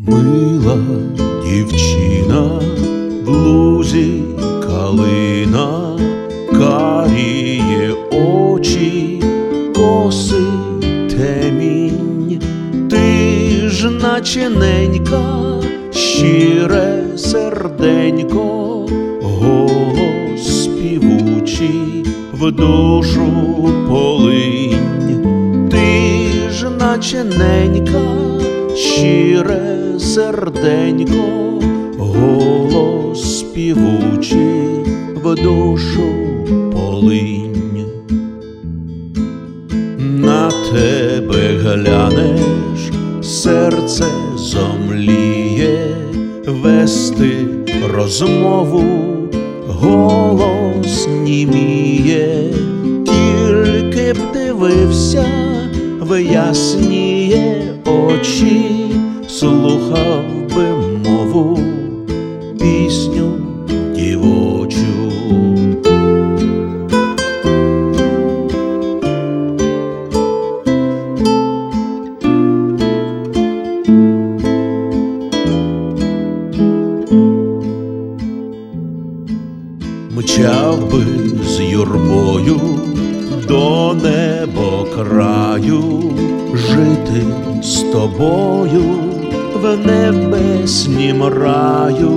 Мила дівчина, в лузі калина, каріє очі, коси темінь. Ти ж наче ненька, щире серденько, голос співучий в душу полинь. Ти ж наче ненька, щире серденько, голос співучий в душу полинь. На тебе глянеш, серце зомліє, вести розмову голос німіє. Тільки б дивився в ясніє очі, слухав би мову, пісню дівочу. Мчав би з юрбою до небокраю, жити з тобою в небеснім раю.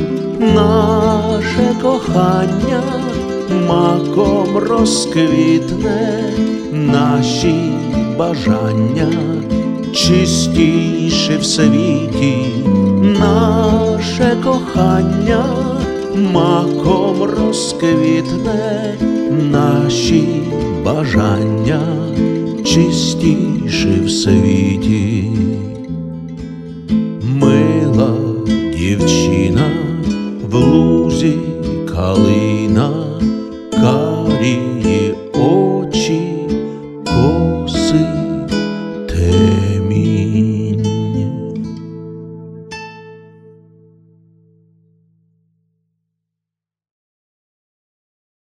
Наше кохання маком розквітне, наші бажання чистіші в світі. Наше кохання маком розквітне, наші бажання чистіші в світі.